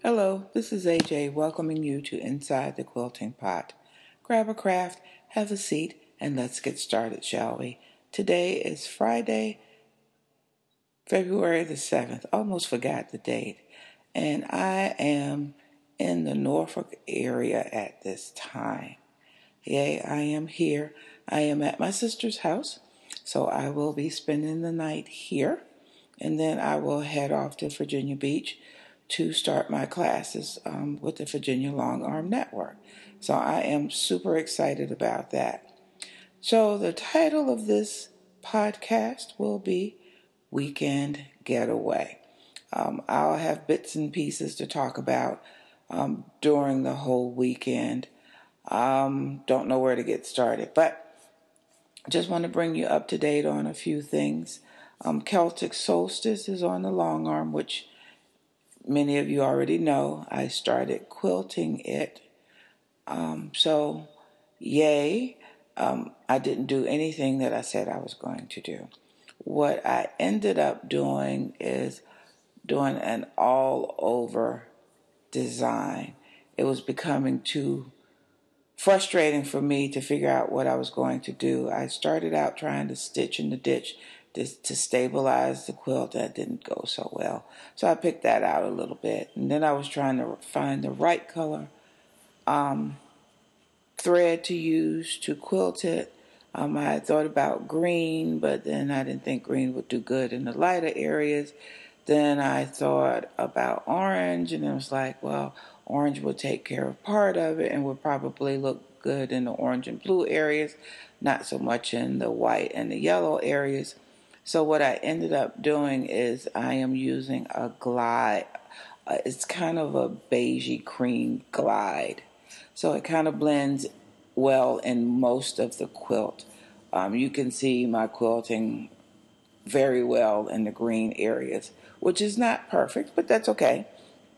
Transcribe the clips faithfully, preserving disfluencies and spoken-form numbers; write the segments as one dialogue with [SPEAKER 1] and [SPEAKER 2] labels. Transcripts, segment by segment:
[SPEAKER 1] Hello, this is A J welcoming you to Inside the Quilting Pot. Grab a craft, have a seat, and let's get started, shall we? Today is Friday, February the seventh. Almost forgot the date. And I am in the Norfolk area at this time. Yay, I am here. I am at my sister's house, so I will be spending the night here. And then I will head off to Virginia Beach to start my classes um, with the Virginia Long Arm Network. So I am super excited about that. So the title of this podcast will be Weekend Getaway. Um, I'll have bits and pieces to talk about um, during the whole weekend. Um, don't know where to get started, but just want to bring you up to date on a few things. Um, Celtic Solstice is on the long arm, which many of you already know. I started quilting it. Um, so, yay. Um, I didn't do anything that I said I was going to do. What I ended up doing is doing an all-over design. It was becoming too frustrating for me to figure out what I was going to do. I started out trying to stitch in the ditch to, to stabilize the quilt. That didn't go so well. So I picked that out a little bit. And then I was trying to find the right color um, thread to use to quilt it. Um, I had thought about green, but then I didn't think green would do good in the lighter areas. Then I thought about orange, and it was like, well, orange will take care of part of it and will probably look good in the orange and blue areas, not so much in the white and the yellow areas. So what I ended up doing is I am using a glide. Uh, it's kind of a beigey cream glide. So it kind of blends well in most of the quilt. Um, you can see my quilting very well in the green areas, which is not perfect, but that's okay.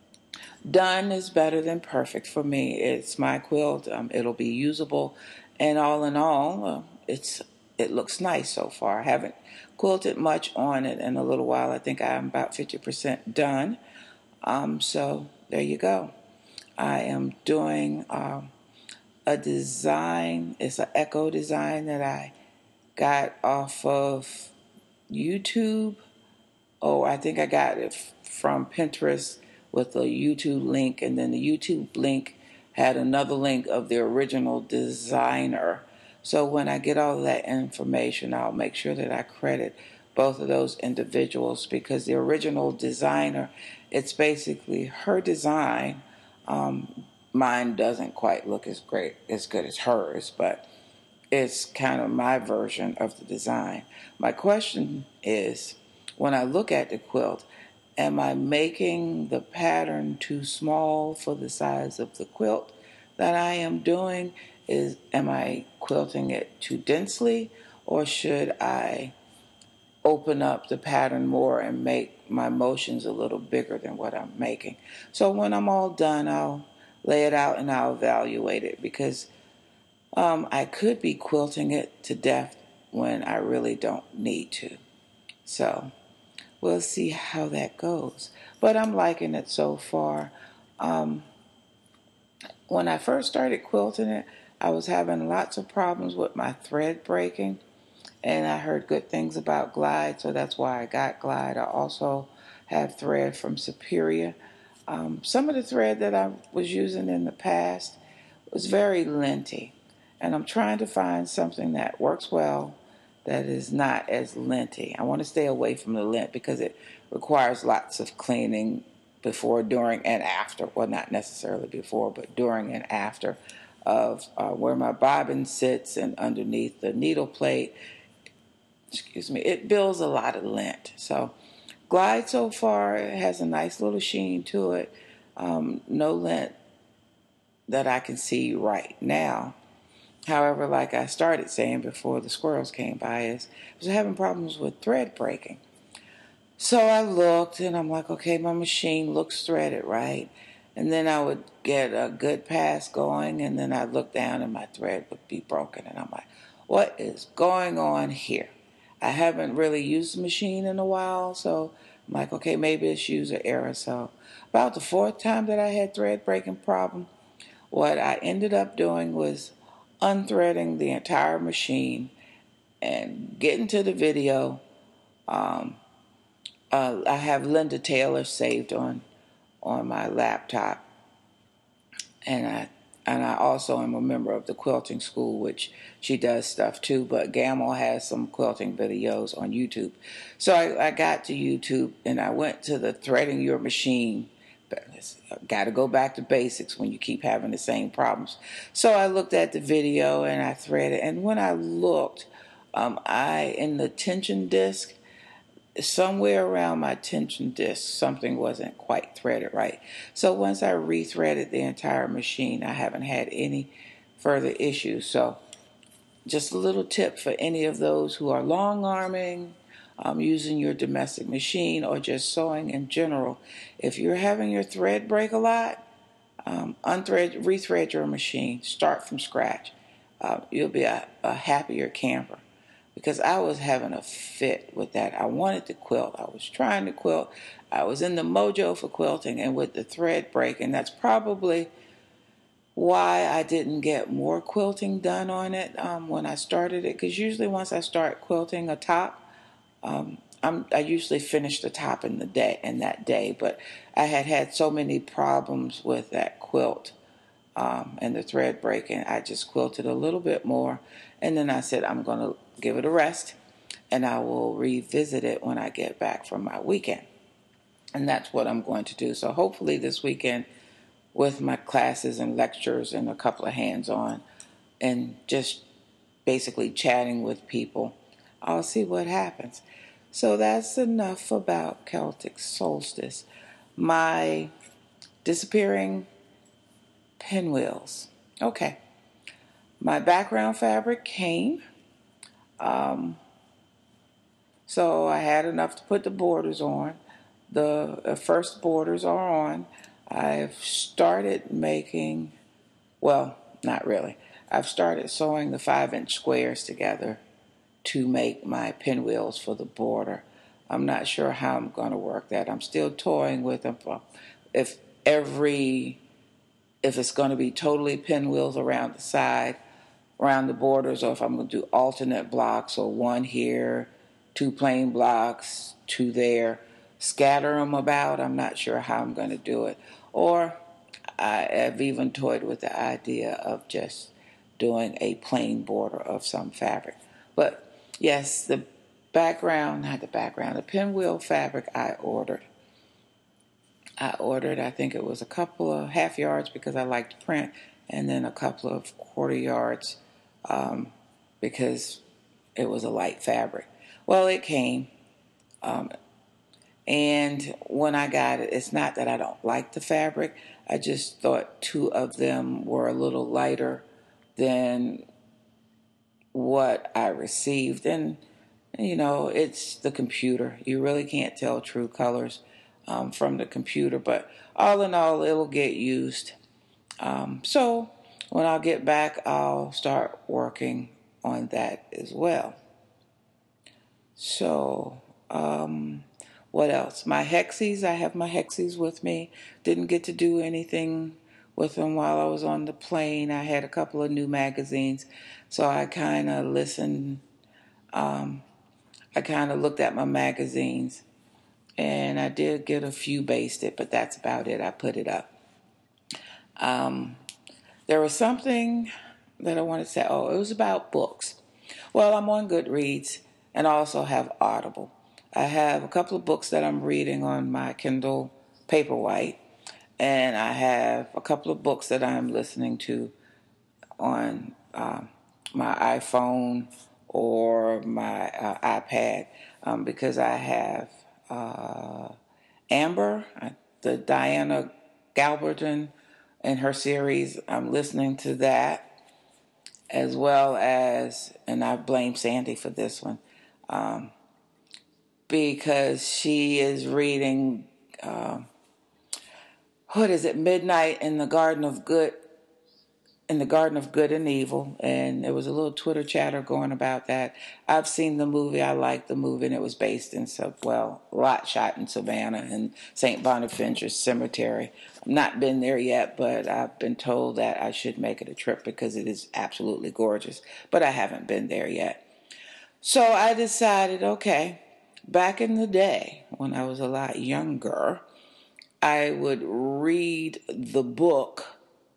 [SPEAKER 1] Done is better than perfect for me. It's my quilt. Um, it'll be usable, and all in all, uh, it's it looks nice so far. I haven't quilted much on it in a little while. I think I'm about fifty percent done. Um, so there you go. I am doing um, a design. It's an echo design that I got off of YouTube. Oh, I think I got it from Pinterest with a YouTube link, and then the YouTube link had another link of the original designer. So when I get all of that information, I'll make sure that I credit both of those individuals, because the original designer, it's basically her design. Um, mine doesn't quite look as great, as good as hers, but it's kind of my version of the design. My question is, when I look at the quilt, am I making the pattern too small for the size of the quilt that I am doing? Is am I quilting it too densely, or should I open up the pattern more and make my motions a little bigger than what I'm making? So when I'm all done, I'll lay it out and I'll evaluate it, because um, I could be quilting it to death when I really don't need to. So we'll see how that goes. But I'm liking it so far. Um, when I first started quilting it, I was having lots of problems with my thread breaking. And I heard good things about Glide, so that's why I got Glide. I also have thread from Superior. Um, some of the thread that I was using in the past was very linty. And I'm trying to find something that works well, that is not as linty. I want to stay away from the lint because it requires lots of cleaning before, during, and after. Well, not necessarily before, but during and after of uh, where my bobbin sits and underneath the needle plate. Excuse me. It builds a lot of lint. So Glide so far, it has a nice little sheen to it. Um, no lint that I can see right now. However, like I started saying before the squirrels came by, is I was having problems with thread breaking. So I looked and I'm like, okay, my machine looks threaded, right? And then I would get a good pass going, and then I'd look down and my thread would be broken. And I'm like, what is going on here? I haven't really used the machine in a while, so I'm like, okay, maybe it's user error. So about the fourth time that I had thread breaking problem, what I ended up doing was unthreading the entire machine and getting to the video. Um, uh, I have Linda Taylor saved on on my laptop, and I and I also am a member of the quilting school, which she does stuff too. But Gamel has some quilting videos on YouTube, so I, I got to YouTube and I went to the threading your machine. Got to go back to basics when you keep having the same problems. So I looked at the video and I threaded, and when I looked, um, I in the tension disc, somewhere around my tension disc, something wasn't quite threaded right. So once I rethreaded the entire machine, I haven't had any further issues. So just a little tip for any of those who are long arming, um, using your domestic machine, or just sewing in general. If you're having your thread break a lot, um, unthread, rethread your machine. Start from scratch. Uh, you'll be a, a happier camper. Because I was having a fit with that. I wanted to quilt. I was trying to quilt. I was in the mojo for quilting, and with the thread breaking, that's probably why I didn't get more quilting done on it um, when I started it. Because usually once I start quilting a top, um, I'm, I usually finish the top in the day in that day. But I had had so many problems with that quilt um, and the thread breaking, I just quilted a little bit more, and then I said I'm going to give it a rest, and I will revisit it when I get back from my weekend. And that's what I'm going to do. So hopefully this weekend, with my classes and lectures and a couple of hands-on and just basically chatting with people, I'll see what happens. So that's enough about Celtic solstice. My disappearing pinwheels. Okay. My background fabric came. Um, so I had enough to put the borders on. The uh, first borders are on. I've started making, well, not really. I've started sewing the five inch squares together to make my pinwheels for the border. I'm not sure how I'm going to work that. I'm still toying with them. If every, if it's going to be totally pinwheels around the side, around the borders, or if I'm going to do alternate blocks, or one here, two plain blocks, two there, scatter them about. I'm not sure how I'm going to do it. Or I have even toyed with the idea of just doing a plain border of some fabric. But yes, the background, not the background, the pinwheel fabric I ordered. I ordered, I think it was a couple of half yards because I like to print, and then a couple of quarter yards um, because it was a light fabric. Well, it came, um, and when I got it, it's not that I don't like the fabric. I just thought two of them were a little lighter than what I received. And, you know, it's the computer. You really can't tell true colors um, from the computer. But all in all, it'll get used. Um, so when I'll get back, I'll start working on that as well. So, um, what else? My Hexies, I have my Hexies with me. Didn't get to do anything with them while I was on the plane. I had a couple of new magazines, so I kind of listened. Um, I kind of looked at my magazines, and I did get a few basted, but that's about it. I put it up. Um, there was something that I wanted to say. Oh, it was about books. Well, I'm on Goodreads and I also have Audible. I have a couple of books that I'm reading on my Kindle Paperwhite, and I have a couple of books that I'm listening to on um, my iPhone or my uh, iPad um, because I have uh, Amber, uh, the Diana Galberton and her series. I'm listening to that, as well as, and I blame Sandy for this one, um, because she is reading, uh, what is it, Midnight in the Garden of Good, in the Garden of Good and Evil, and there was a little Twitter chatter going about that. I've seen the movie. I like the movie, and it was based in, well, a lot shot in Savannah and Saint Bonaventure's Cemetery. I've not been there yet, but I've been told that I should make it a trip because it is absolutely gorgeous, but I haven't been there yet. So I decided, okay, back in the day when I was a lot younger, I would read the book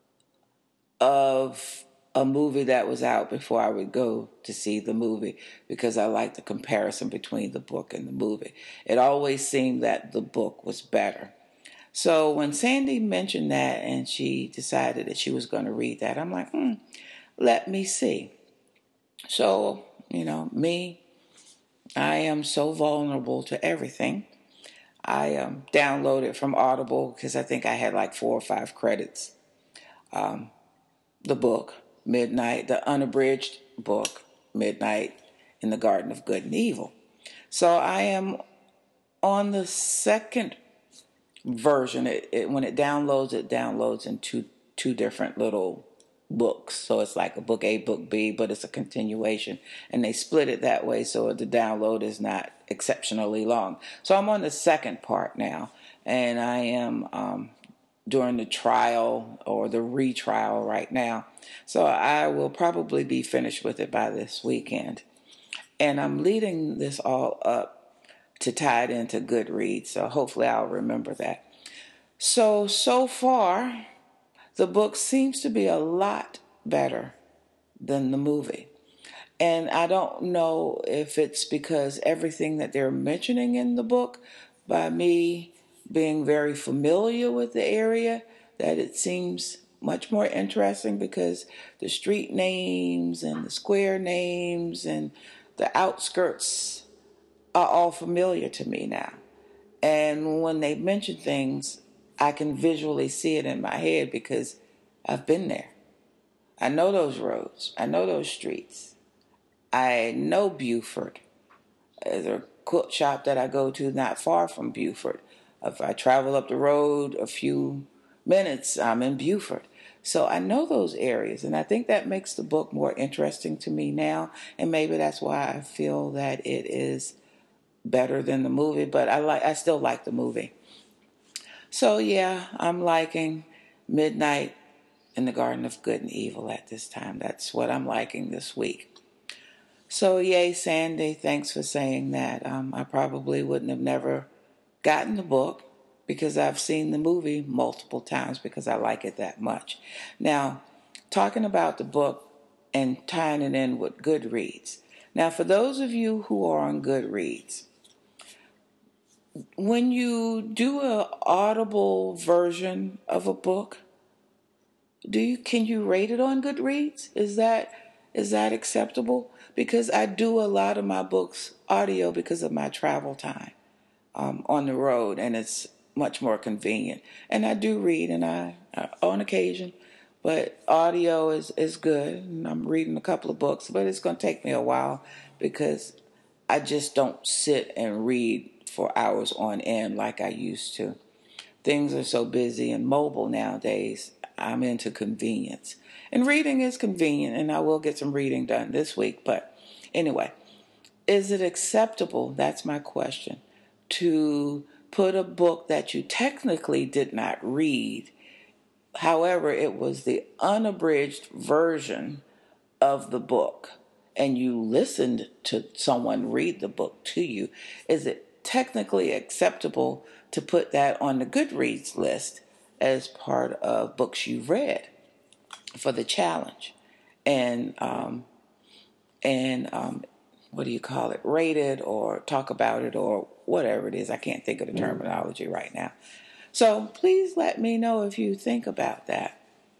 [SPEAKER 1] of a movie that was out before I would go to see the movie because I like the comparison between the book and the movie. It always seemed that the book was better. So when Sandy mentioned that and she decided that she was going to read that, I'm like, hmm, let me see. So, you know, me, I am so vulnerable to everything. I um, downloaded from Audible because I think I had like four or five credits. Um, the book, Midnight, the unabridged book, Midnight in the Garden of Good and Evil. So I am on the second version. It, it, when it downloads, it downloads in two, two different little books. So it's like a book A, book B, but it's a continuation. And they split it that way so the download is not exceptionally long. So I'm on the second part now, and I am um, during the trial or the retrial right now. So I will probably be finished with it by this weekend. And I'm leading this all up to tie it into Goodreads, so hopefully I'll remember that. So, so far, the book seems to be a lot better than the movie. And I don't know if it's because everything that they're mentioning in the book, by me being very familiar with the area, that it seems much more interesting because the street names and the square names and the outskirts are all familiar to me now. And when they mention things, I can visually see it in my head because I've been there. I know those roads. I know those streets. I know Buford. There's a quilt shop that I go to not far from Buford. If I travel up the road a few minutes, I'm in Buford. So I know those areas, and I think that makes the book more interesting to me now, and maybe that's why I feel that it is better than the movie, but I like I still like the movie. So yeah, I'm liking Midnight in the Garden of Good and Evil at this time. That's what I'm liking this week. So yay, Sandy, thanks for saying that. Um, I probably wouldn't have never gotten the book because I've seen the movie multiple times because I like it that much. Now, talking about the book and tying it in with Goodreads. Now, for those of you who are on Goodreads, when you do an audible version of a book, do you can you rate it on Goodreads? Is that is that acceptable? Because I do a lot of my books audio because of my travel time um, on the road, and it's much more convenient. And I do read, and I, I on occasion, but audio is is good. And I'm reading a couple of books, but it's going to take me a while because I just don't sit and read for hours on end like I used to. Things are so busy and mobile nowadays. I'm into convenience. And reading is convenient, and I will get some reading done this week. But anyway, is it acceptable? That's my question. To put a book that you technically did not read, however, it was the unabridged version of the book, and you listened to someone read the book to you, is it technically acceptable to put that on the Goodreads list as part of books you've read for the challenge? And um, and um, what do you call it? Rate it or talk about it or whatever it is. I can't think of the terminology right now. So please let me know if you think about that.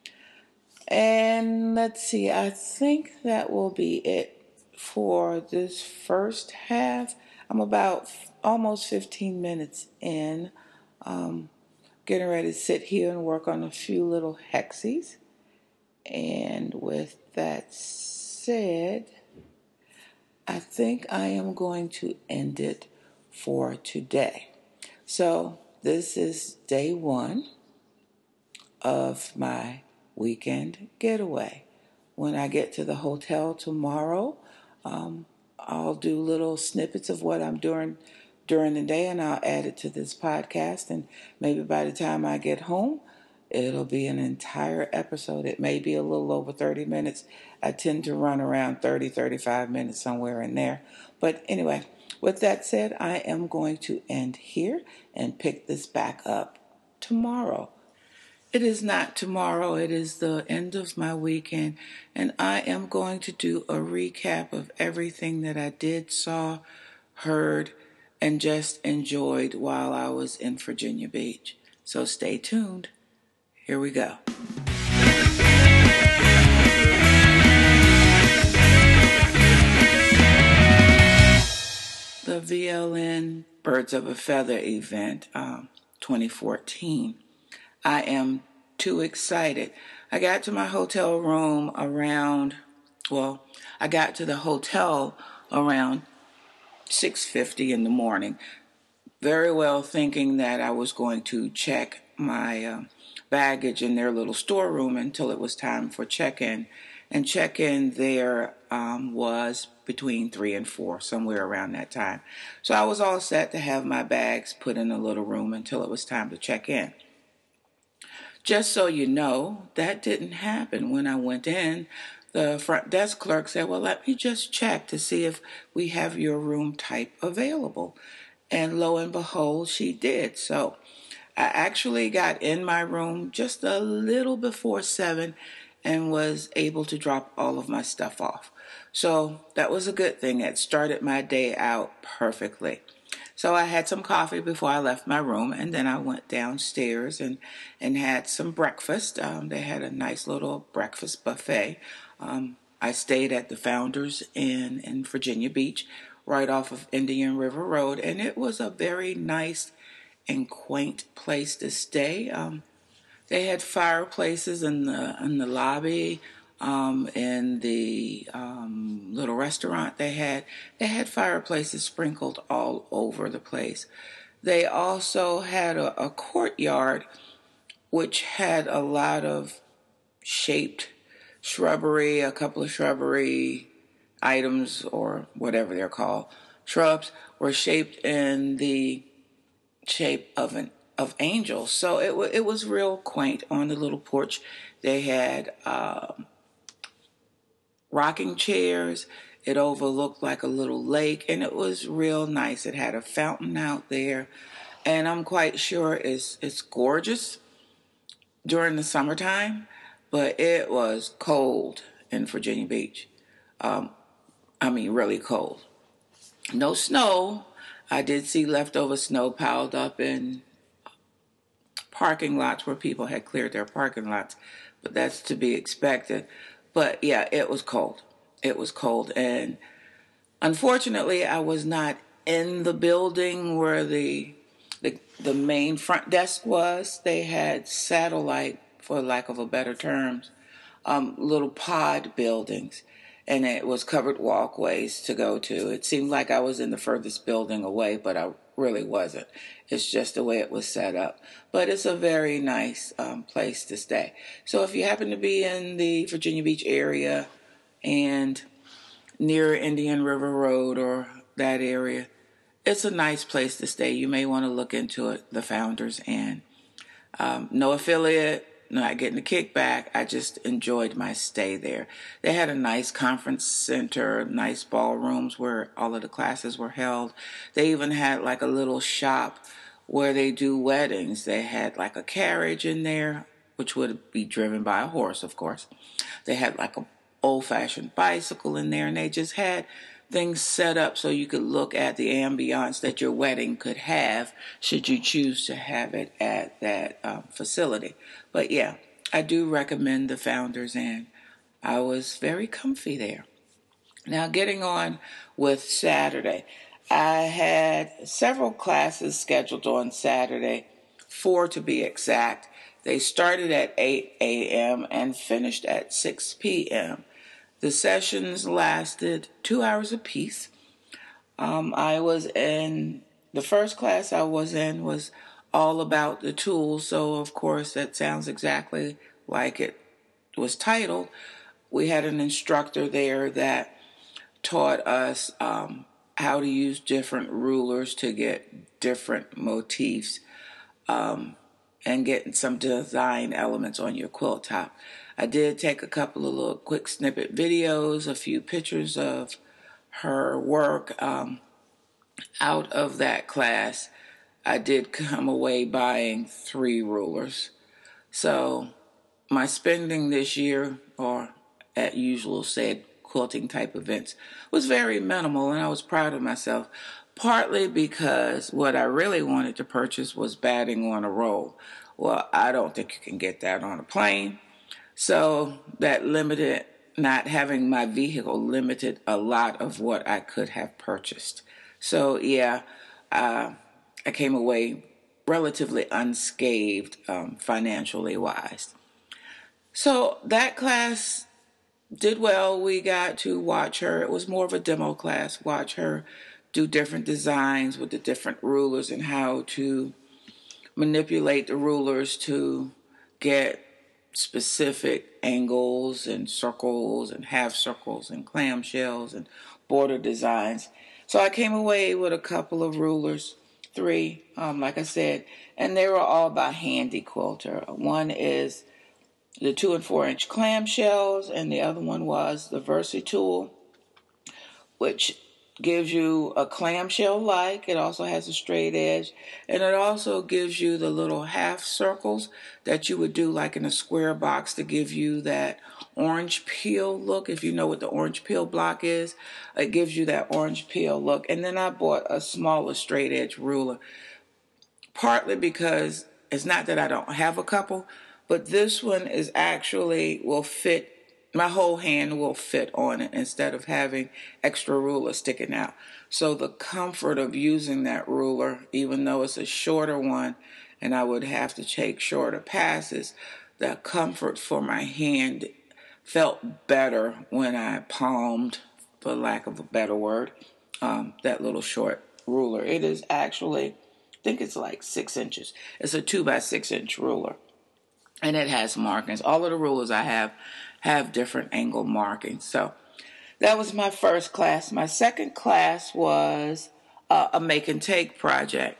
[SPEAKER 1] And let's see, I think that will be it for this first half. I'm about f- almost fifteen minutes in, um, getting ready to sit here and work on a few little hexies. And with that said, I think I am going to end it for today. So this is day one of my weekend getaway. When I get to the hotel tomorrow, um, I'll do little snippets of what I'm doing during the day, and I'll add it to this podcast. And maybe by the time I get home, it'll be an entire episode. It may be a little over thirty minutes. I tend to run around thirty, thirty-five minutes, somewhere in there. But anyway, with that said, I am going to end here and pick this back up tomorrow. It is not tomorrow. It is the end of my weekend, and I am going to do a recap of everything that I did, saw, heard, and just enjoyed while I was in Virginia Beach. So stay tuned. Here we go. The V L N Birds of a Feather event, um, twenty fourteen. I am too excited. I got to my hotel room around, well, I got to the hotel around six fifty in the morning, very well thinking that I was going to check my uh, baggage in their little storeroom until it was time for check-in. And check-in there um, was between three and four, somewhere around that time. So I was all set to have my bags put in a little room until it was time to check in. Just so you know, that didn't happen. When I went in, the front desk clerk said, well, let me just check to see if we have your room type available. And lo and behold, she did. So I actually got in my room just a little before seven and was able to drop all of my stuff off. So that was a good thing. It started my day out perfectly. So I had some coffee before I left my room, and then I went downstairs and, and had some breakfast. Um, they had a nice little breakfast buffet. Um, I stayed at the Founders Inn in Virginia Beach, right off of Indian River Road, and it was a very nice and quaint place to stay. Um, they had fireplaces in the in the lobby. Um, in the um, little restaurant they had, they had fireplaces sprinkled all over the place. They also had a, a courtyard which had a lot of shaped shrubbery, a couple of shrubbery items, or whatever they're called. Shrubs were shaped in the shape of an of angels. So it, w- it was real quaint. On the little porch, they had Um, rocking chairs. It overlooked like a little lake, and it was real nice. It had a fountain out there, and I'm quite sure it's it's gorgeous during the summertime, but it was cold in Virginia Beach. Um, I mean, really cold. No snow. I did see leftover snow piled up in parking lots where people had cleared their parking lots, but that's to be expected. But yeah, it was cold. It was cold. And unfortunately, I was not in the building where the, the the main front desk was. They had satellite, for lack of a better term, um, little pod buildings. And it was covered walkways to go to. It seemed like I was in the furthest building away, but I really wasn't. It's just the way it was set up. But it's a very nice um, place to stay. So if you happen to be in the Virginia Beach area and near Indian River Road or that area, it's a nice place to stay. You may want to look into it, the Founders Inn. Um, no affiliate, not getting a kickback. I just enjoyed my stay there. They had a nice conference center, nice ballrooms where all of the classes were held. They even had like a little shop where they do weddings. They had like a carriage in there, which would be driven by a horse, of course. They had like a old-fashioned bicycle in there, and they just had things set up so you could look at the ambiance that your wedding could have should you choose to have it at that um, facility. But yeah, I do recommend the Founders Inn. I was very comfy there. Now, getting on with Saturday, I had several classes scheduled on Saturday, four to be exact. They started at eight a.m. and finished at six p.m. The sessions lasted two hours apiece. Um, I was in, the first class I was in was all about the tools, so of course that sounds exactly like it was titled, we had an instructor there that taught us um, how to use different rulers to get different motifs um, and get some design elements on your quilt top. I did take a couple of little quick snippet videos, a few pictures of her work. Um, out of that class, I did come away buying three rulers. So my spending this year, or at usual said quilting type events, was very minimal, and I was proud of myself, partly because what I really wanted to purchase was batting on a roll. Well, I don't think you can get that on a plane, so that limited, not having my vehicle limited a lot of what I could have purchased. So yeah, uh, I came away relatively unscathed um, financially wise. So that class did well. We got to watch her. It was more of a demo class. Watch her do different designs with the different rulers and how to manipulate the rulers to get specific angles and circles and half circles and clamshells and border designs. So I came away with a couple of rulers, three, um, like I said, and they were all by Handy Quilter. One is the two and four inch clamshells, and the other one was the VersiTool, which gives you a clamshell like. It also has a straight edge, and it also gives you the little half circles that you would do like in a square box to give you that orange peel look. If you know what the orange peel block is, it gives you that orange peel look. And then I bought a smaller straight edge ruler, partly because it's not that I don't have a couple, but this one is actually will fit, my whole hand will fit on it instead of having extra ruler sticking out. So the comfort of using that ruler, even though it's a shorter one and I would have to take shorter passes, the comfort for my hand felt better when I palmed, for lack of a better word, um, that little short ruler. It is actually, I think it's like six inches. It's a two by six inch ruler. And it has markings. All of the rulers I have have different angle markings. So that was my first class. My second class was uh, a make and take project.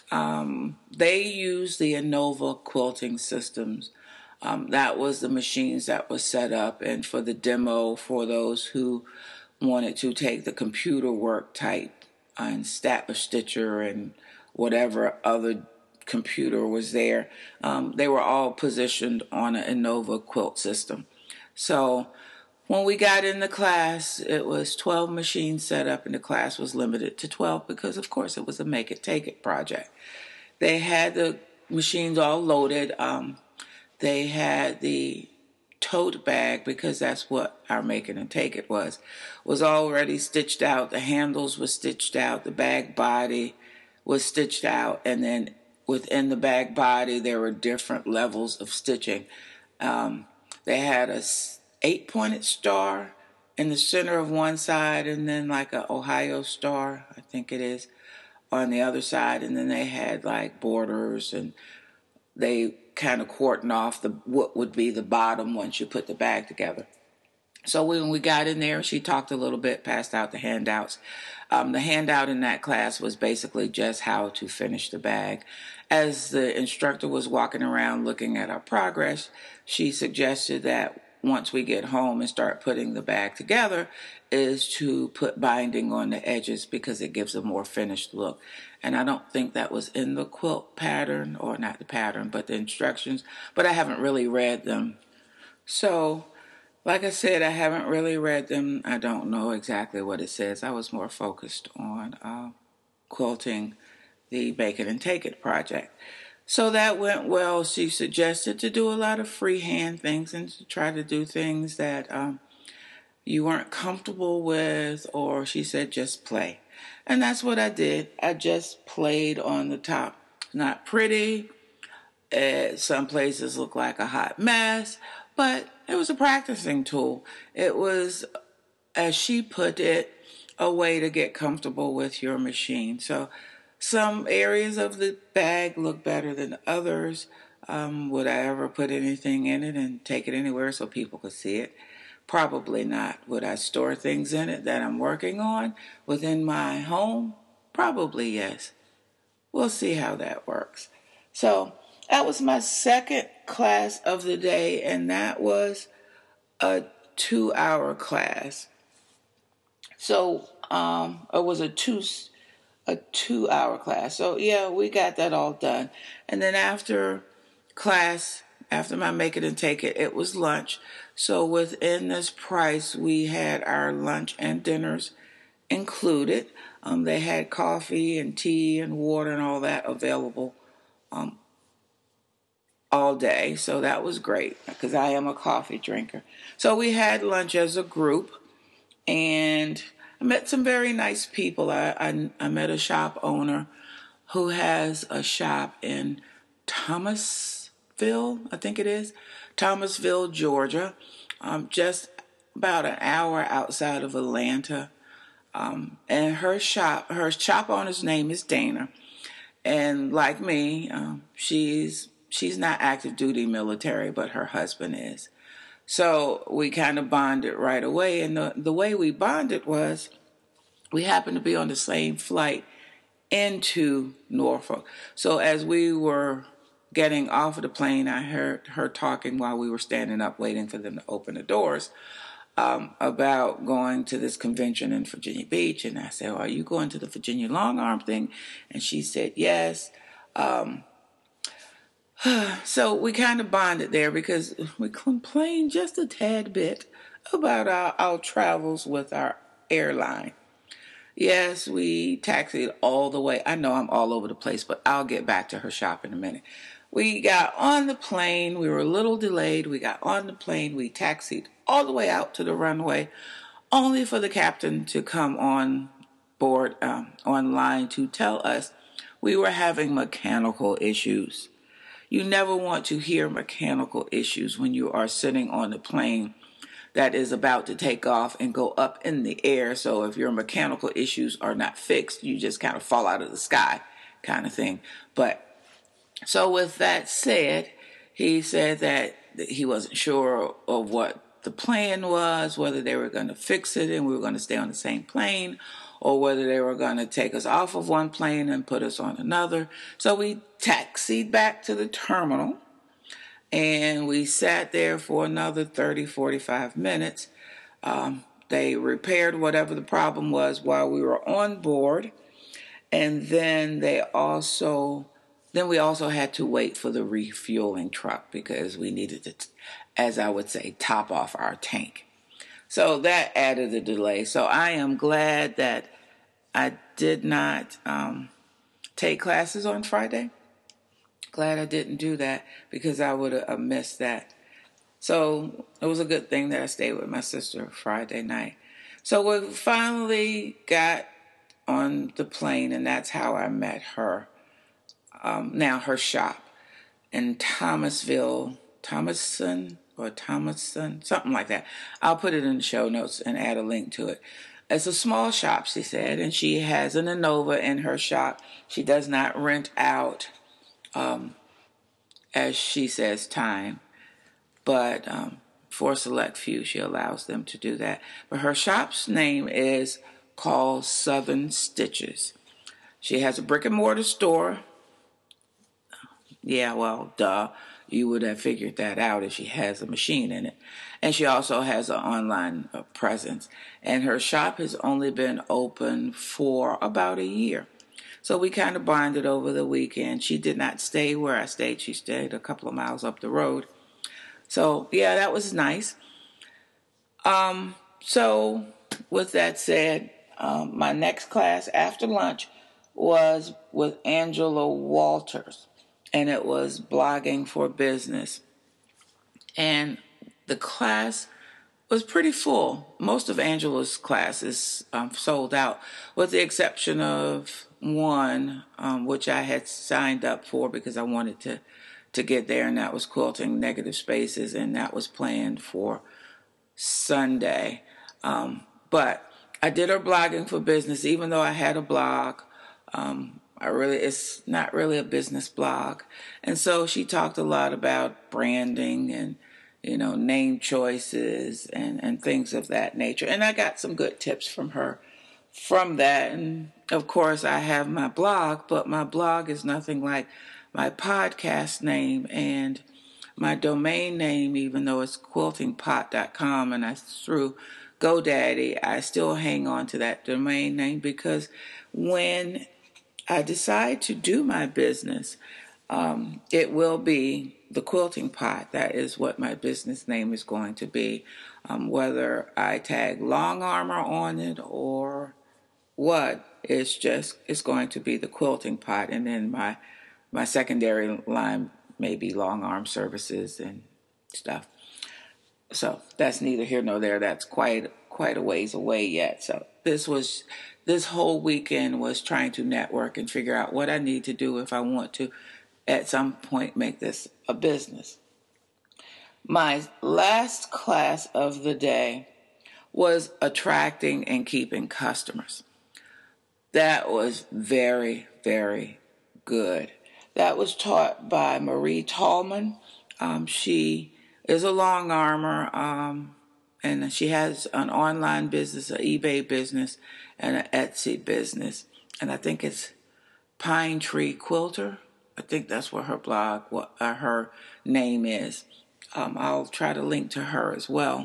[SPEAKER 1] Um, they use the Innova quilting systems. Um, that was the machines that was set up. And for the demo, for those who wanted to take the computer work type and Statler Stitcher and whatever other computer was there, um, they were all positioned on an Innova quilt system. So when we got in the class, it was twelve machines set up, and the class was limited to twelve because, of course, it was a make it, take it project. They had the machines all loaded. Um, they had the tote bag, because that's what our make it and take it was, was already stitched out. The handles were stitched out. The bag body was stitched out, and then within the bag body, there were different levels of stitching. Um, they had a eight-pointed star in the center of one side, and then like a Ohio star, I think it is, on the other side. And then they had like borders, and they kind of cordon off the what would be the bottom once you put the bag together. So when we got in there, she talked a little bit, passed out the handouts. Um, the handout in that class was basically just how to finish the bag. As the instructor was walking around looking at our progress, she suggested that once we get home and start putting the bag together is to put binding on the edges because it gives a more finished look. And I don't think that was in the quilt pattern, or not the pattern, but the instructions, but I haven't really read them. So like I said, I haven't really read them. I don't know exactly what it says. I was more focused on uh, quilting the Make It and Take It project. So that went well. She suggested to do a lot of freehand things and to try to do things that um, you weren't comfortable with, or she said just play. And that's what I did. I just played on the top. Not pretty. Uh, some places look like a hot mess, but it was a practicing tool. It was, as she put it, a way to get comfortable with your machine. So some areas of the bag look better than others, Um, would I ever put anything in it and take it anywhere so people could see it? Probably not. Would I store things in it that I'm working on within my home? Probably yes. We'll see how that works. So that was my second class of the day, and that was a two-hour class. So um, it was a two a two-hour class. So yeah, we got that all done, and then after class, after my make it and take it, it was lunch. So within this price, we had our lunch and dinners included. Um, they had coffee and tea and water and all that available um, all day. So that was great because I am a coffee drinker. So we had lunch as a group, and I met some very nice people. I, I, I met a shop owner who has a shop in Thomasville, I think it is, Thomasville, Georgia, um, just about an hour outside of Atlanta. Um, and her shop, her shop owner's name is Dana. And like me, um, she's she's not active duty military, but her husband is. So we kind of bonded right away. And the, the way we bonded was we happened to be on the same flight into Norfolk. So as we were getting off of the plane, I heard her talking while we were standing up waiting for them to open the doors um, about going to this convention in Virginia Beach. And I said, well, are you going to the Virginia Long Arm thing? And she said, yes. Um, so we kind of bonded there because we complained just a tad bit about our, our travels with our airline. Yes, we taxied all the way. I know I'm all over the place, but I'll get back to her shop in a minute. We got on the plane. We were a little delayed. We got on the plane. We taxied all the way out to the runway, only for the captain to come on board, um, online to tell us we were having mechanical issues. You never want to hear mechanical issues when you are sitting on the plane that is about to take off and go up in the air. So if your mechanical issues are not fixed, you just kind of fall out of the sky kind of thing. But so with that said, he said that he wasn't sure of what the plan was, whether they were going to fix it and we were going to stay on the same plane, or whether they were going to take us off of one plane and put us on another. So we taxied back to the terminal, and we sat there for another thirty, forty-five minutes. Um, they repaired whatever the problem was while we were on board. And then they also, then we also had to wait for the refueling truck because we needed to, as I would say, top off our tank. So that added a delay. So I am glad that I did not um, take classes on Friday. Glad I didn't do that because I would have missed that. So it was a good thing that I stayed with my sister Friday night. So we finally got on the plane, and that's how I met her. Um, now her shop in Thomasville, Thomason or Thomason, something like that. I'll put it in the show notes and add a link to it. It's a small shop, she said, and she has an Innova in her shop. She does not rent out, um, as she says, time, but um, for a select few, she allows them to do that. But her shop's name is called Southern Stitches. She has a brick and mortar store. Yeah, well, duh. You would have figured that out if she has a machine in it. And she also has an online uh, presence. And her shop has only been open for about a year. So we kind of bonded over the weekend. She did not stay where I stayed. She stayed a couple of miles up the road. So, yeah, that was nice. Um, so, with that said, um, my next class after lunch was with Angela Walters, and it was blogging for business. And the class was pretty full. Most of Angela's classes um, sold out, with the exception of one, um, which I had signed up for because I wanted to, to get there, and that was Quilting Negative Spaces, and that was planned for Sunday. Um, but I did her blogging for business, even though I had a blog. Um, I really, it's not really a business blog. And so she talked a lot about branding and, you know, name choices and, and things of that nature. And I got some good tips from her from that. And of course, I have my blog, but my blog is nothing like my podcast name and my domain name, even though it's quilting pot dot com and I through GoDaddy, I still hang on to that domain name because when I decide to do my business, um, it will be the Quilting Pot. That is what my business name is going to be. Um, whether I tag Long Armor on it or what, it's just it's going to be the Quilting Pot, and then my my secondary line may be Long Arm Services and stuff. So that's neither here nor there. That's quite quite a ways away yet. So this was this whole weekend was trying to network and figure out what I need to do if I want to at some point make this a business. My last class of the day was attracting and keeping customers. That was very, very good. That was taught by Marie Tallman. Um, she is a long armor, um, and she has an online business, an eBay business, and an Etsy business. And I think it's Pine Tree Quilter. I think that's what her blog, what uh, her name is. Um, I'll try to link to her as well.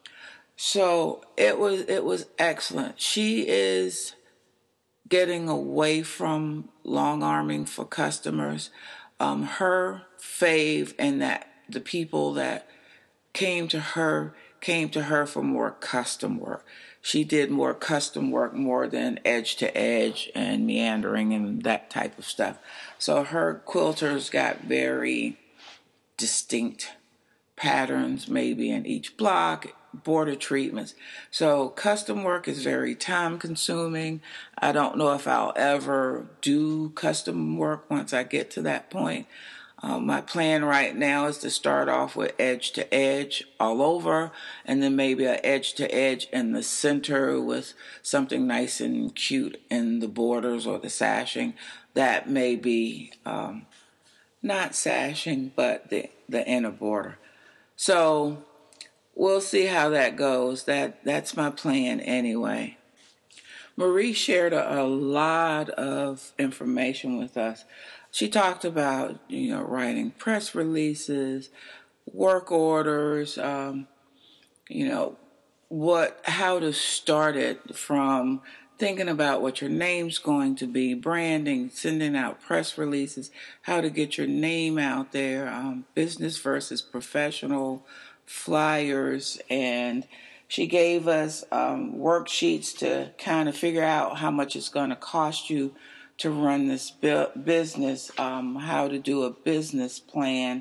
[SPEAKER 1] So it was it was excellent. She is getting away from long arming for customers. Um, her fave and that the people that came to her came to her for more custom work. She did more custom work more than edge to edge and meandering and that type of stuff. So her quilters got very distinct patterns maybe in each block, border treatments. So custom work is very time consuming. I don't know if I'll ever do custom work once I get to that point. Um, my plan right now is to start off with edge to edge all over, and then maybe an edge to edge in the center with something nice and cute in the borders or the sashing. That may be um, not sashing, but the, the inner border. So we'll see how that goes. That that's my plan anyway. Marie shared a, a lot of information with us. She talked about, you know, writing press releases, work orders, um, you know, what, how to start it from thinking about what your name's going to be, branding, sending out press releases, how to get your name out there, um, business versus professional, flyers, and she gave us um, worksheets to kind of figure out how much it's going to cost you to run this bu- business, um, how to do a business plan,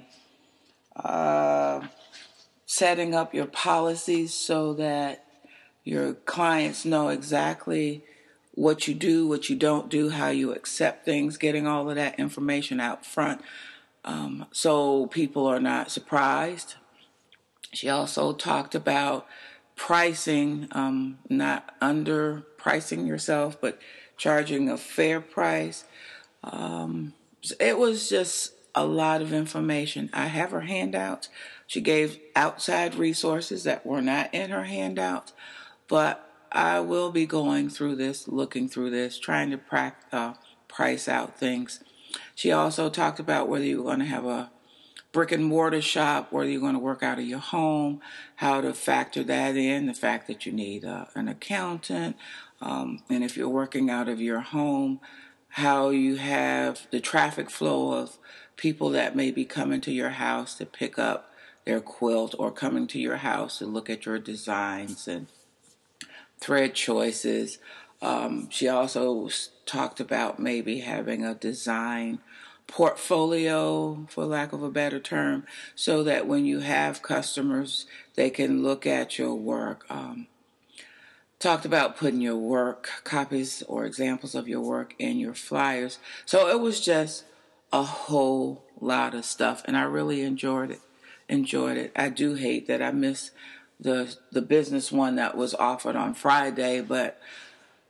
[SPEAKER 1] uh, setting up your policies so that your clients know exactly what you do, what you don't do, how you accept things, getting all of that information out front um, so people are not surprised. She also talked about pricing, um, not underpricing yourself, but charging a fair price. Um, it was just a lot of information. I have her handouts. She gave outside resources that were not in her handouts, but I will be going through this, looking through this, trying to pra- uh, price out things. She also talked about whether you were going to have a brick and mortar shop, whether you're going to work out of your home, how to factor that in, the fact that you need uh, an accountant, um, and if you're working out of your home, how you have the traffic flow of people that may be coming to your house to pick up their quilt or coming to your house to look at your designs and thread choices. Um, she also talked about maybe having a design portfolio, for lack of a better term, so that when you have customers, they can look at your work. Um, talked about putting your work, copies or examples of your work in your flyers. So it was just a whole lot of stuff, and I really enjoyed it. Enjoyed it. I do hate that I missed the the business one that was offered on Friday, but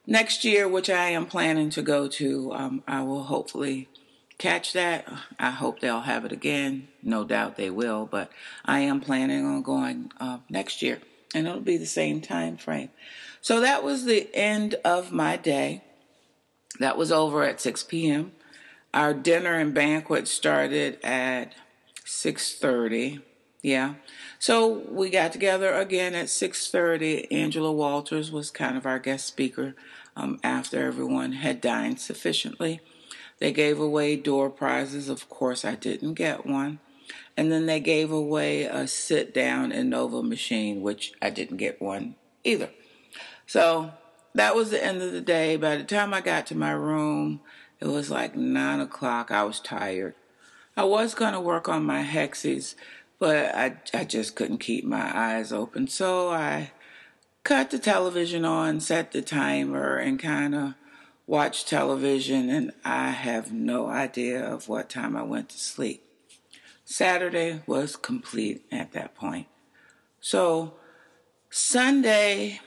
[SPEAKER 1] Next year, which I am planning to go to, um, I will hopefully catch that. I hope they'll have it again. No doubt they will, but I am planning on going uh, next year, and it'll be the same time frame. So that was the end of my day. That was over at six p.m. Our dinner and banquet started at six thirty. Yeah. So we got together again at six thirty. Angela Walters was kind of our guest speaker um, after everyone had dined sufficiently. They gave away door prizes. Of course, I didn't get one. And then they gave away a sit-down Innova machine, which I didn't get one either. So that was the end of the day. By the time I got to my room, it was like nine o'clock. I was tired. I was going to work on my hexes, but I, I just couldn't keep my eyes open. So I cut the television on, set the timer, and kind of watched television, and I have no idea of what time I went to sleep. Saturday was complete at that point. So Sunday,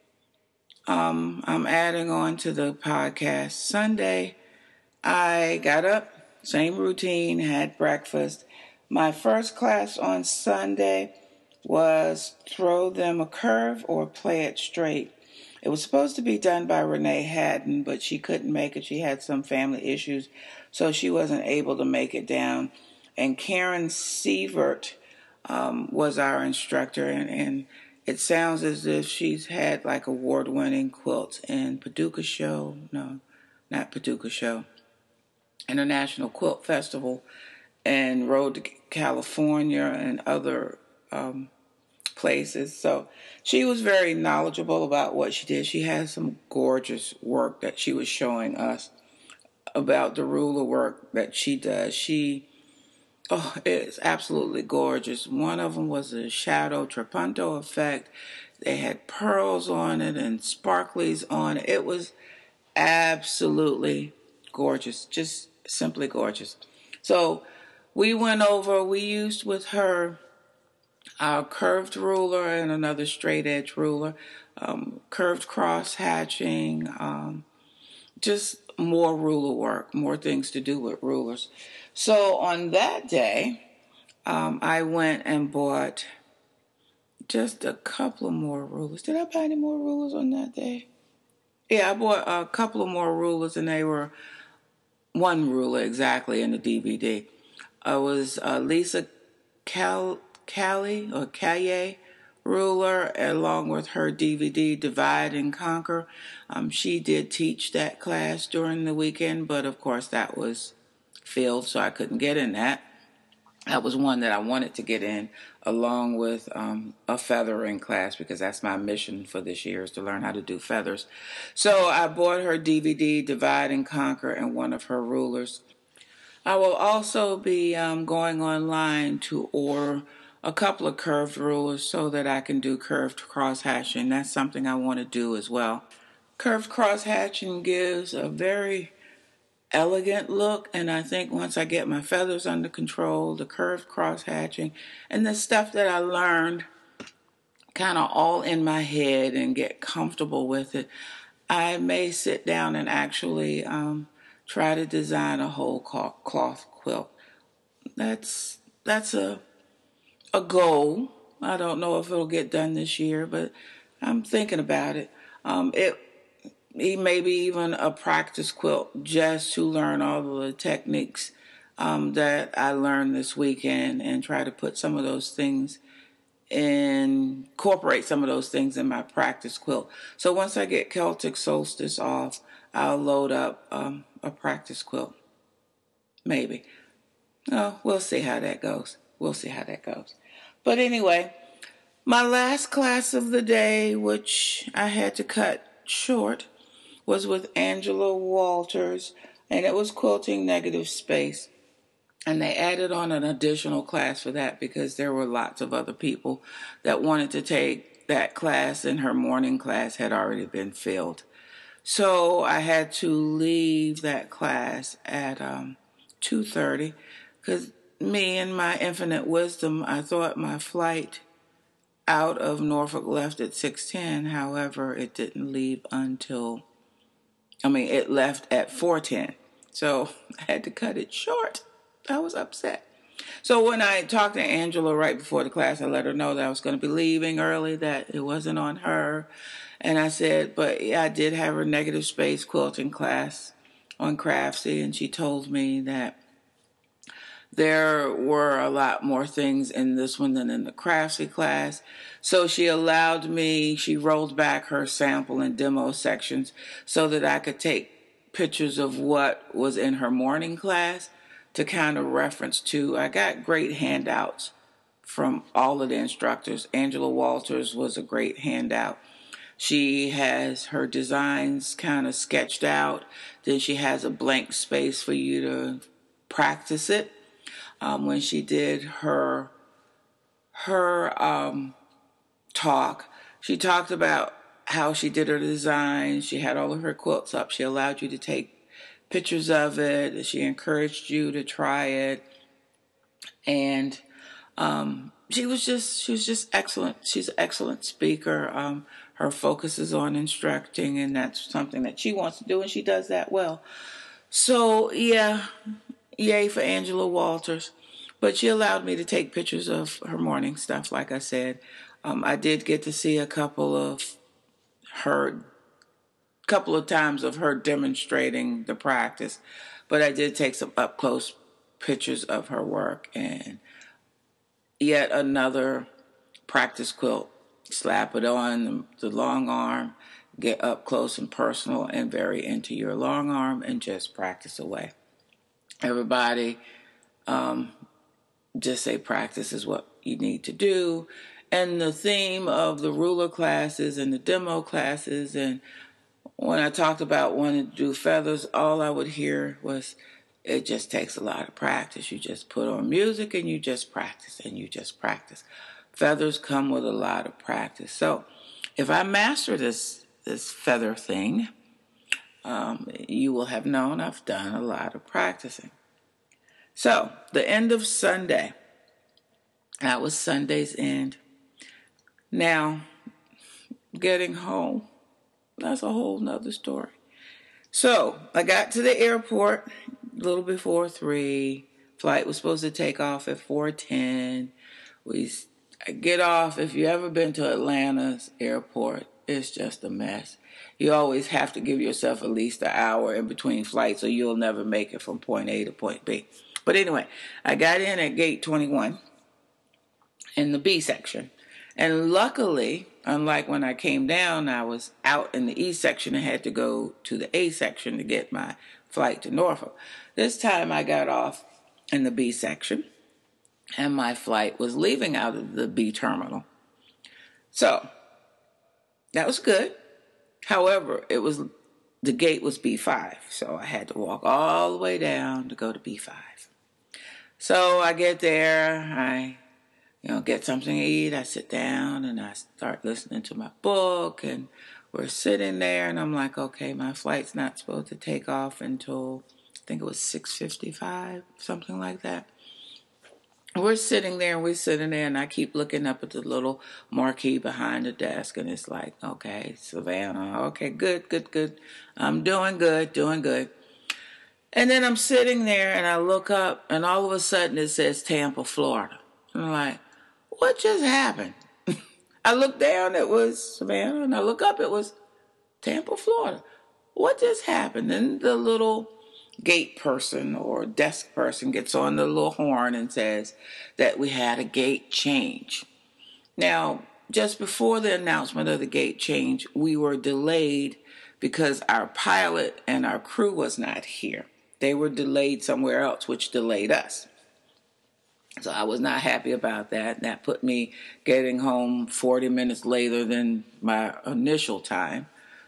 [SPEAKER 1] um, I'm adding on to the podcast. Sunday, I got up, same routine, had breakfast. My first class on Sunday was Throw Them a Curve or Play It Straight. It was supposed to be done by Renee Haddon, but she couldn't make it. She had some family issues, so she wasn't able to make it down. And Karen Sievert um, was our instructor, and, and it sounds as if she's had like award-winning quilts in Paducah Show. No, not Paducah Show. International Quilt Festival and Road to California and other um, places. So she was very knowledgeable about what she did. She had some gorgeous work that she was showing us about the ruler work that she does. She, oh, it's absolutely gorgeous. One of them was a shadow trapunto effect. They had pearls on it and sparklies on it. It was absolutely gorgeous, just simply gorgeous. So we went over, we used with her our curved ruler and another straight edge ruler, um, curved cross hatching, um, just more ruler work, more things to do with rulers. So on that day, um, I went and bought just a couple of more rulers. Did I buy any more rulers on that day? Yeah, I bought a couple of more rulers, and they were one ruler exactly in the D V D. It was uh, Lisa Cal Callie or Calle ruler, along with her D V D Divide and Conquer. Um, she did teach that class during the weekend, but of course that was filled, so I couldn't get in that. That was one that I wanted to get in, along with um, a feathering class, because that's my mission for this year, is to learn how to do feathers. So I bought her D V D Divide and Conquer and one of her rulers. I will also be um, going online to order a couple of curved rulers so that I can do curved cross hatching. That's something I want to do as well. Curved cross hatching gives a very elegant look, and I think once I get my feathers under control, the curved cross hatching, and the stuff that I learned kind of all in my head and get comfortable with it, I may sit down and actually um, try to design a whole cloth quilt. That's that's a a goal. I don't know if it'll get done this year, but I'm thinking about it. Um, it maybe even a practice quilt just to learn all of the techniques um, that I learned this weekend and try to put some of those things in, incorporate some of those things in my practice quilt. So once I get Celtic Solstice off, I'll load up um, a practice quilt. Maybe. Oh, we'll see how that goes. We'll see how that goes. But anyway, my last class of the day, which I had to cut short, was with Angela Walters, and it was quilting negative space. And they added on an additional class for that because there were lots of other people that wanted to take that class, and her morning class had already been filled. So I had to leave that class at um, two thirty because me and my infinite wisdom, I thought my flight out of Norfolk left at six ten. However, it didn't leave until I mean, it left at four ten. So I had to cut it short. I was upset. So when I talked to Angela right before the class, I let her know that I was going to be leaving early, that it wasn't on her. And I said, but yeah, I did have her negative space quilting class on Craftsy, and she told me that there were a lot more things in this one than in the Craftsy class. So she allowed me, she rolled back her sample and demo sections so that I could take pictures of what was in her morning class to kind of reference to. I got great handouts from all of the instructors. Angela Walters was a great handout. She has her designs kind of sketched out. Then she has a blank space for you to practice it. Um, when she did her her um, talk, she talked about how she did her design. She had all of her quilts up. She allowed you to take pictures of it. She encouraged you to try it, and um, she was just she was just excellent. She's an excellent speaker. Um, her focus is on instructing, and that's something that she wants to do, and she does that well. So yeah, yay for Angela Walters. But she allowed me to take pictures of her morning stuff, like I said. Um, I did get to see a couple of her, couple of times of her demonstrating the practice. But I did take some up-close pictures of her work. And yet another practice quilt. Slap it on the long arm, get up close and personal and very into your long arm, and just practice away. Everybody... Um, just say practice is what you need to do. And the theme of the ruler classes and the demo classes, and when I talked about wanting to do feathers, all I would hear was, it just takes a lot of practice. You just put on music and you just practice and you just practice. Feathers come with a lot of practice. So if I master this, this feather thing, um, you will have known I've done a lot of practicing. So, the end of Sunday. That was Sunday's end. Now, getting home. That's a whole nother story. So, I got to the airport a little before three. Flight was supposed to take off at four ten. We I get off. If you ever been to Atlanta's airport, it's just a mess. You always have to give yourself at least an hour in between flights, or you'll never make it from point A to point B. But anyway, I got in at gate twenty-one in the B section. And luckily, unlike when I came down, I was out in the E section and had to go to the A section to get my flight to Norfolk. This time I got off in the B section, and my flight was leaving out of the B terminal. So, that was good. However, it was the gate was B five, so I had to walk all the way down to go to B five. So I get there, I, you know, get something to eat, I sit down and I start listening to my book, and we're sitting there and I'm like, okay, my flight's not supposed to take off until, I think it was six fifty-five, something like that. We're sitting there and we're sitting there and I keep looking up at the little marquee behind the desk, and it's like, okay, Savannah, okay, good, good, good. I'm doing good, doing good. And then I'm sitting there and I look up and all of a sudden it says Tampa, Florida. And I'm like, what just happened? I look down, it was Savannah, and I look up, it was Tampa, Florida. What just happened? And the little gate person or desk person gets on the little horn and says that we had a gate change. Now, just before the announcement of the gate change, we were delayed because our pilot and our crew was not here. They were delayed somewhere else, which delayed us. So I was not happy about that. That put me getting home forty minutes later than my initial time.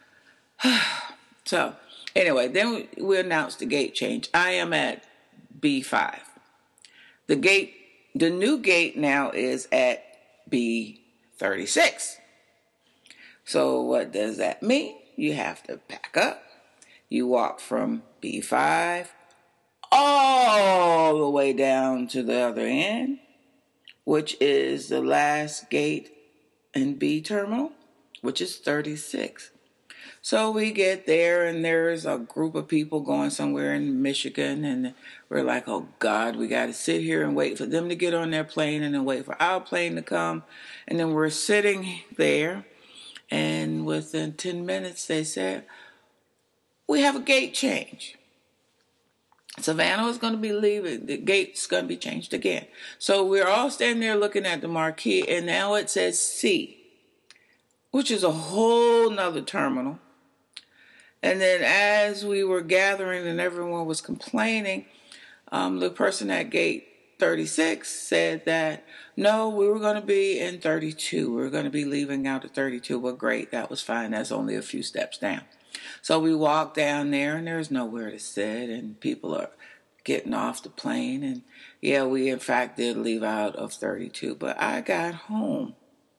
[SPEAKER 1] So anyway, then we announced the gate change. I am at B five. The gate, the new gate now is at B thirty-six. So what does that mean? You have to pack up. You walk from B five all the way down to the other end, which is the last gate in B terminal, which is thirty-six. So we get there, and there's a group of people going somewhere in Michigan, and we're like, oh God, we got to sit here and wait for them to get on their plane and then wait for our plane to come. And then we're sitting there, and within ten minutes, they said, we have a gate change. Savannah is going to be leaving. The gate's going to be changed again. So we're all standing there looking at the marquee, and now it says C, which is a whole nother terminal. And then as we were gathering and everyone was complaining, um, the person at gate thirty-six said that, no, we were going to be in thirty-two. We were going to be leaving out at thirty-two. Well, great. That was fine. That's only a few steps down. So we walked down there, and there's nowhere to sit, and people are getting off the plane. And, yeah, we, in fact, did leave out of thirty-two. But I got home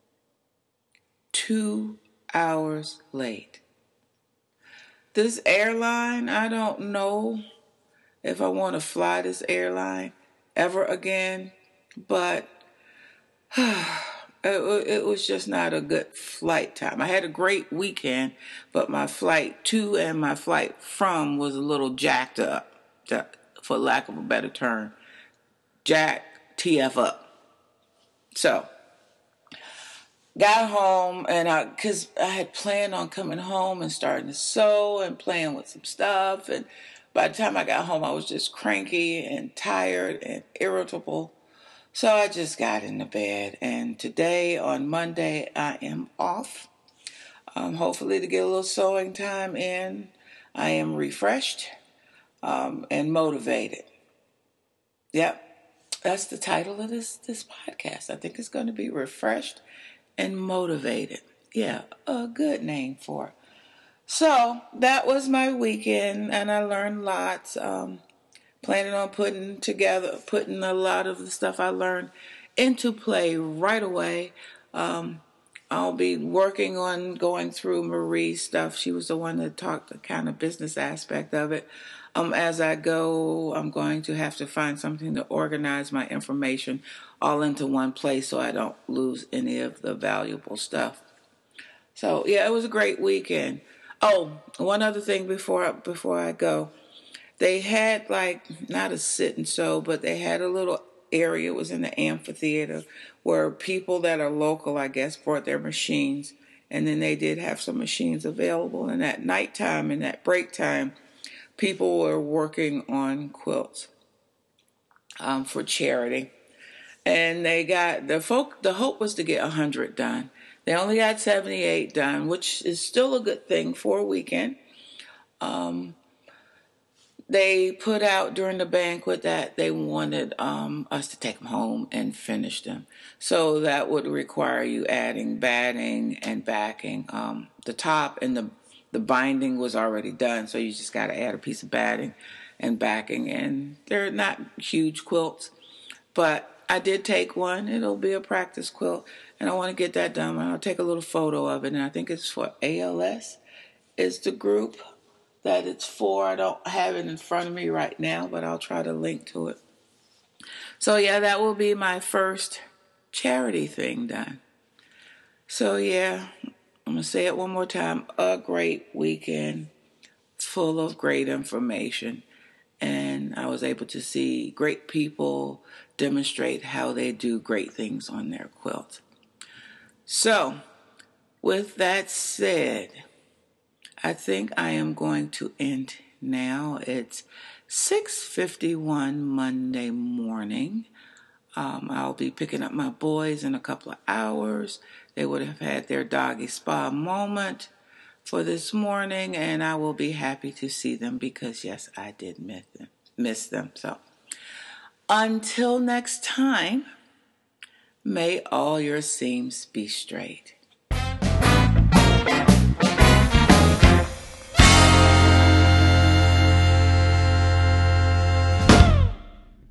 [SPEAKER 1] two hours late. This airline, I don't know if I want to fly this airline ever again, but it, it was just not a good flight time. I had a great weekend, but my flight to and my flight from was a little jacked up, for lack of a better term. Jack T F up. So, got home, and I, because I had planned on coming home and starting to sew and playing with some stuff. And by the time I got home, I was just cranky and tired and irritable. So I just got into bed. And today, on Monday, I am off. Um, hopefully to get a little sewing time in. I am refreshed um, and motivated. Yep, that's the title of this, this podcast. I think it's going to be Refreshed and Motivated. Yeah, a good name for it. So that was my weekend, and I learned lots. Um, planning on putting together, putting a lot of the stuff I learned into play right away. Um, I'll be working on going through Marie's stuff. She was the one that talked the kind of business aspect of it. Um, as I go, I'm going to have to find something to organize my information all into one place so I don't lose any of the valuable stuff. So, yeah, it was a great weekend. Oh, one other thing before, before I go. They had, like, not a sit and sew, but they had a little area. It was in the amphitheater where people that are local, I guess, brought their machines. And then they did have some machines available. And at nighttime and at break time, people were working on quilts um, for charity. And they got, the folk, the hope was to get one hundred done. They only got seventy-eight done, which is still a good thing for a weekend. Um, they put out during the banquet that they wanted um, us to take them home and finish them. So that would require you adding batting and backing. Um, the top and the the binding was already done, so you just got to add a piece of batting and backing. And they're not huge quilts, but I did take one. It'll be a practice quilt, and I want to get that done. I'll take a little photo of it, and I think it's for A L S is the group that it's for. I don't have it in front of me right now, but I'll try to link to it. So, yeah, that will be my first charity thing done. So, yeah, I'm going to say it one more time. A great weekend full of great information. And I was able to see great people demonstrate how they do great things on their quilt. So, with that said, I think I am going to end now. It's six fifty-one Monday morning. Um, I'll be picking up my boys in a couple of hours. They would have had their doggy spa moment for this morning, and I will be happy to see them because, yes, I did miss them. Miss them. So, until next time, may all your seams be straight.